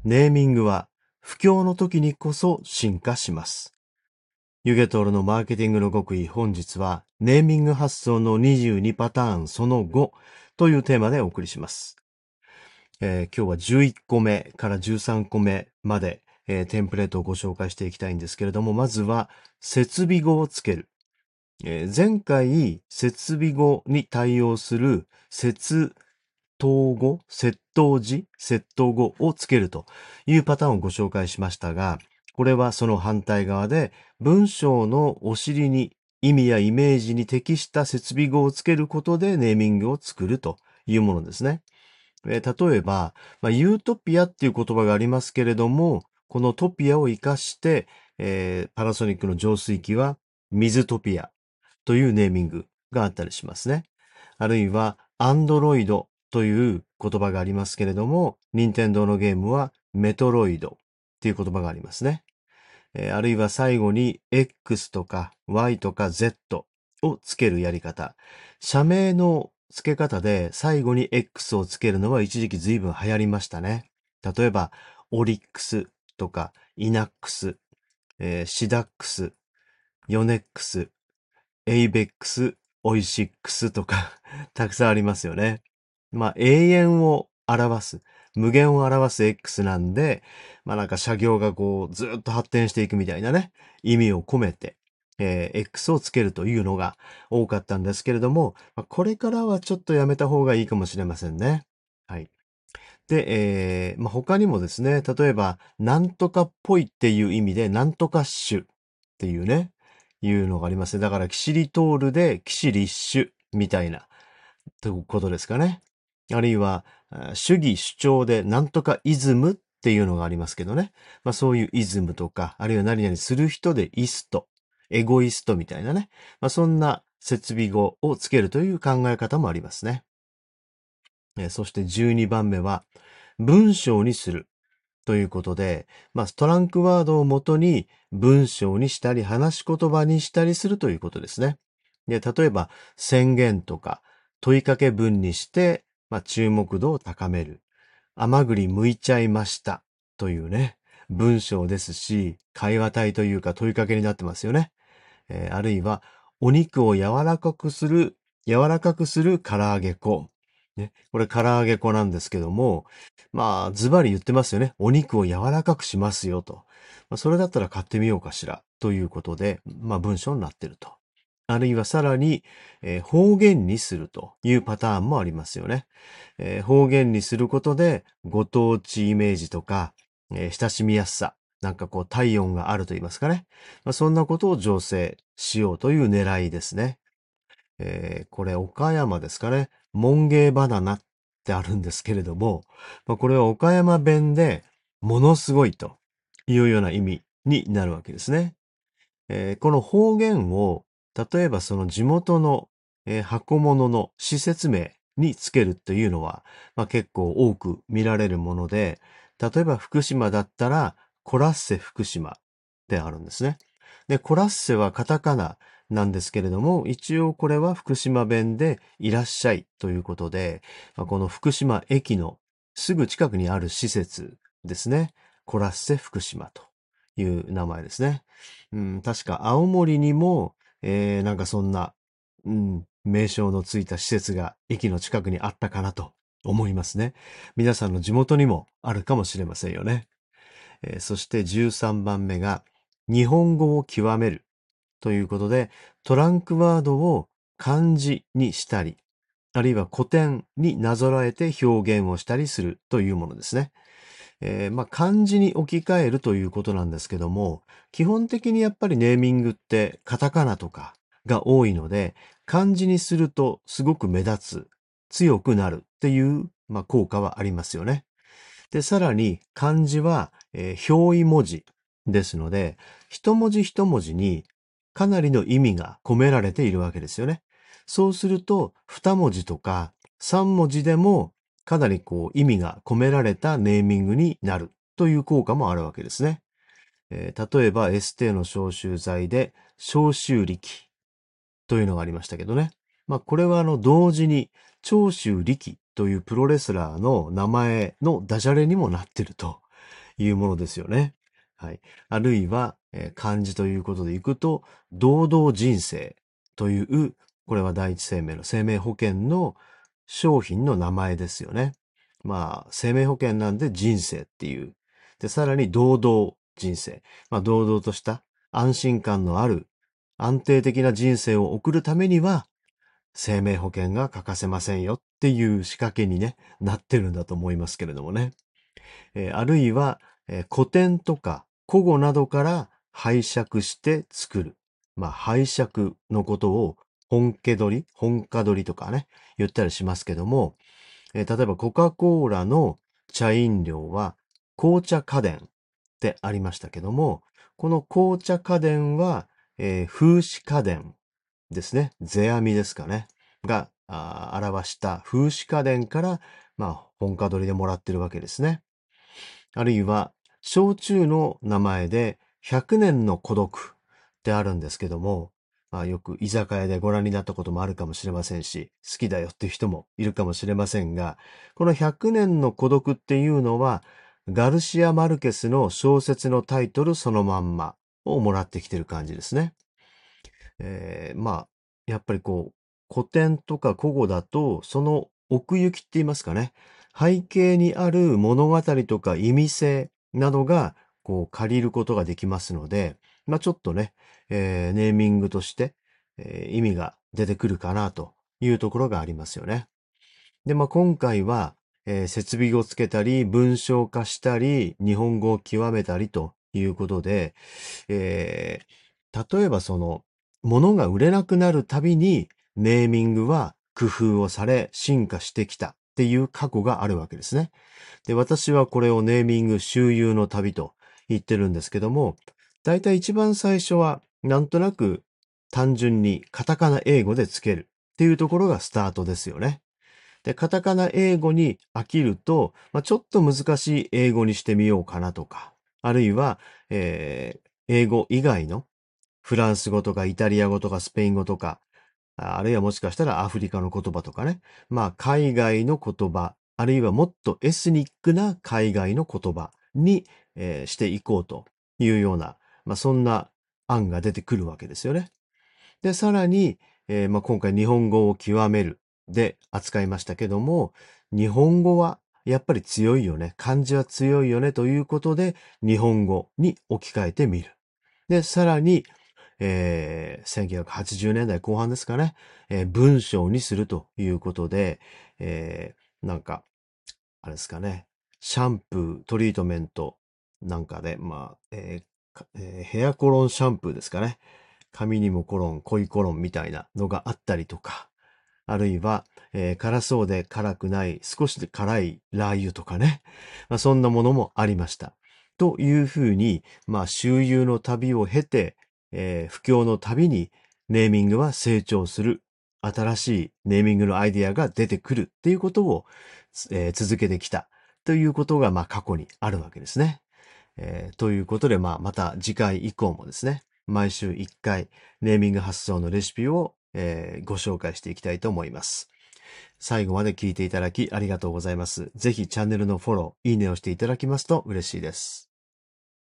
ネーミングは不況の時にこそ進化します。ユゲトールのマーケティングの極意、本日はネーミング発想の22パターンその5というテーマでお送りします。今日は11個目から13個目まで、テンプレートをご紹介していきたいんですけれども、まずは設備語をつける。前回設備語に対応する接頭語、接頭辞、接頭語をつけるというパターンをご紹介しましたが、これはその反対側で文章のお尻に意味やイメージに適した設備語をつけることでネーミングを作るというものですね。例えば、ユートピアっていう言葉がありますけれども、このトピアを活かして、パナソニックの浄水器は水トピアというネーミングがあったりしますね。あるいは、アンドロイドという言葉がありますけれども、任天堂のゲームはメトロイドっていう言葉がありますね。あるいは最後に X とか Y とか Z をつけるやり方。社名の付け方で最後に X をつけるのは一時期随分流行りましたね。例えば、オリックスとかイナックス、シダックス、ヨネックス、エイベックス、オイシックスとかたくさんありますよね。永遠を表す、無限を表す X なんで、なんか社業がこうずっと発展していくみたいなね、意味を込めて、X をつけるというのが多かったんですけれども、これからはちょっとやめた方がいいかもしれませんね。はい。で、他にもですね、例えば、なんとかっぽいっていう意味で、なんとかッシュっていうね、いうのがありますね。だから、キシリトールでキシリッシュみたいな、ということですかね。あるいは、主義主張でなんとかイズムっていうのがありますけどね。そういうイズムとか、あるいは何々する人でイスト、エゴイストみたいなね。そんな設備語をつけるという考え方もありますね。そして12番目は、文章にするということで、トランクワードをもとに文章にしたり、話し言葉にしたりするということですね。で、例えば、宣言とか問いかけ文にして、注目度を高める。甘栗剥いちゃいましたというね、文章ですし、会話体というか問いかけになってますよね。あるいは、お肉を柔らかくする唐揚げ粉。ね、これ唐揚げ粉なんですけども、ズバリ言ってますよね。お肉を柔らかくしますよと。それだったら買ってみようかしら。ということで、文章になってると。あるいはさらに、方言にするというパターンもありますよね。方言にすることで、ご当地イメージとか、親しみやすさ、なんかこう体温があると言いますかね。そんなことを醸成しようという狙いですね。これ岡山ですかね。モンゲーバナナってあるんですけれども、これは岡山弁でものすごいというような意味になるわけですね。この方言を、例えばその地元の、箱物の施設名につけるというのは、結構多く見られるもので、例えば福島だったら、コラッセ福島であるんですね。で、コラッセはカタカナなんですけれども、一応これは福島弁でいらっしゃいということで、この福島駅のすぐ近くにある施設ですね。コラッセ福島という名前ですね。確か青森にも、なんかそんな、名称のついた施設が駅の近くにあったかなと思いますね。皆さんの地元にもあるかもしれませんよね。そして13番目が、日本語を極めるということで、トランクワードを漢字にしたり、あるいは古典になぞらえて表現をしたりするというものですね。漢字に置き換えるということなんですけども、基本的にやっぱりネーミングってカタカナとかが多いので、漢字にするとすごく目立つ、強くなるっていう、効果はありますよね。で、さらに漢字は、表意文字ですので、一文字一文字にかなりの意味が込められているわけですよね。そうすると、二文字とか三文字でもかなりこう意味が込められたネーミングになるという効果もあるわけですね。例えばエステーの消臭剤で消臭力というのがありましたけどね。これは同時に長州力というプロレスラーの名前のダジャレにもなってるというものですよね。はい。あるいは、漢字ということでいくと、堂々人生という、これは第一生命の生命保険の商品の名前ですよね。まあ、生命保険なんで人生っていう。で、さらに堂々人生。まあ、堂々とした安心感のある安定的な人生を送るためには、生命保険が欠かせませんよっていう仕掛けにね、なってるんだと思いますけれどもね。あるいは、古典とか古語などから拝借して作る。まあ、拝借のことを本家取り、本家取りとかね、言ったりしますけども、例えばコカ・コーラの茶飲料は紅茶家電ってありましたけども、この紅茶家電は、風刺家電ですね。世阿弥ですかね。が表した風刺家電から、まあ、本家取りでもらってるわけですね。あるいは、焼酎の名前で100年の孤独ってあるんですけども、まあよく居酒屋でご覧になったこともあるかもしれませんし、好きだよっていう人もいるかもしれませんが、この100年の孤独っていうのは、ガルシア・マルケスの小説のタイトルそのまんまをもらってきてる感じですね。まあ、やっぱりこう、古典とか古語だと、その奥行きって言いますかね、背景にある物語とか意味性などが、こう、借りることができますので、まあちょっとね、ネーミングとして、意味が出てくるかなというところがありますよね。で、まあ今回は、設備をつけたり、文章化したり、日本語を極めたりということで、例えばその、物が売れなくなるたびに、ネーミングは工夫をされ、進化してきたっていう過去があるわけですね。で、私はこれをネーミング周遊の旅と言ってるんですけども、だいたい一番最初は、なんとなく単純にカタカナ英語でつけるっていうところがスタートですよね。で、カタカナ英語に飽きると、ちょっと難しい英語にしてみようかなとか、あるいは、英語以外のフランス語とかイタリア語とかスペイン語とか、あるいはもしかしたらアフリカの言葉とかね。まあ、海外の言葉、あるいはもっとエスニックな海外の言葉に、していこうというような、まあ、そんな案が出てくるわけですよね。で、さらに、まあ、今回日本語を極めるで扱いましたけども、日本語はやっぱり強いよね。漢字は強いよねということで、日本語に置き換えてみる。で、さらに、1980年代後半ですかね、文章にするということで、なんか、あれですかね、シャンプー、トリートメントなんかで、まあ、ヘアコロンシャンプーですかね。髪にもコロン、恋コロンみたいなのがあったりとか、あるいは、辛そうで辛くない、少しで辛いラー油とかね。まあ、そんなものもありました。というふうに、まあ、周遊の旅を経て、布教の旅にネーミングは成長する。新しいネーミングのアイディアが出てくるっていうことを、続けてきた。ということが、まあ、過去にあるわけですね。ということで、まあ、また次回以降もですね、毎週1回ネーミング発想のレシピを、ご紹介していきたいと思います。最後まで聞いていただきありがとうございます。ぜひチャンネルのフォロー、いいねをしていただきますと嬉しいです。